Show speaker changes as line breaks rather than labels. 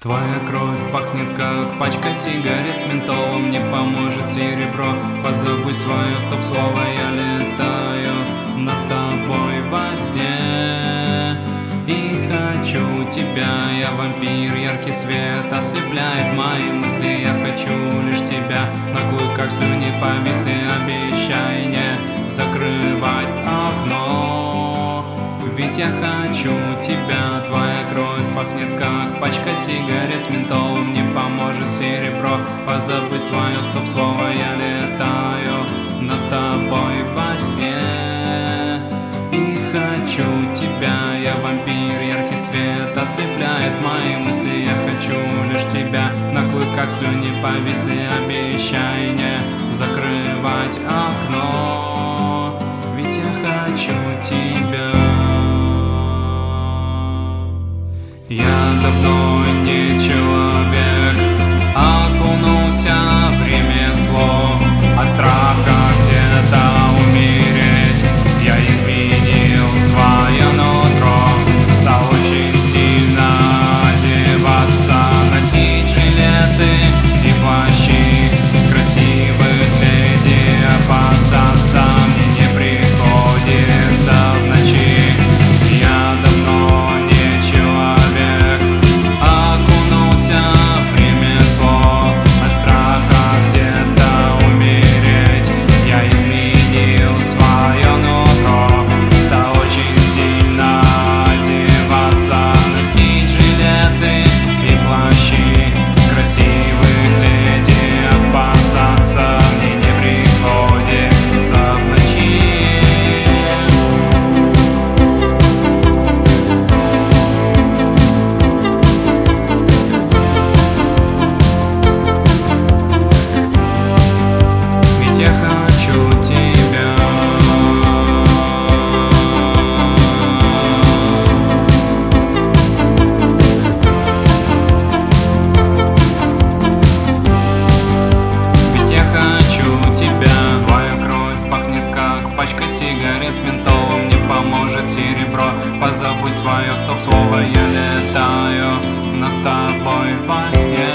Твоя кровь пахнет, как пачка сигарет с ментолом. Не поможет серебро, позабудь свое стоп-слово. Я летаю над тобой во сне и хочу тебя. Я вампир, яркий свет ослепляет мои мысли. Я хочу лишь тебя, на клыках слюни повисли. Обещай не закрывать окно, ведь я хочу тебя. Твоя кровь пахнет, как пачка сигарет с ментолом. Не поможет серебро, позабудь свое стоп-слово. Я летаю над тобой во сне и хочу тебя. Я вампир, яркий свет ослепляет мои мысли. Я хочу лишь тебя, на клыках слюни повисли. Обещай не закрывать окно, ведь я хочу тебя. Я давно не человек, окунулся в ремесло. От страха где-то умереть я изменил свое нутро. Стал очень стильно одеваться, носить жилеты и плащи красивых леди. Опасаться мне не приходится в ночи. Я давно не человек, окунулся в ремесло. От страха где-то умереть я изменил свое нутро. Стал очень стильно одеваться, носить жилеты и плащи красивых леди. Опасаться мне не приходится в ночи. Ведь я хочу тебя. Ведь я хочу тебя. Твоя кровь пахнет, как пачка сигарет с ментолом. Не поможет серебро, позабудь свое стоп-слово. Я летаю над тобой во сне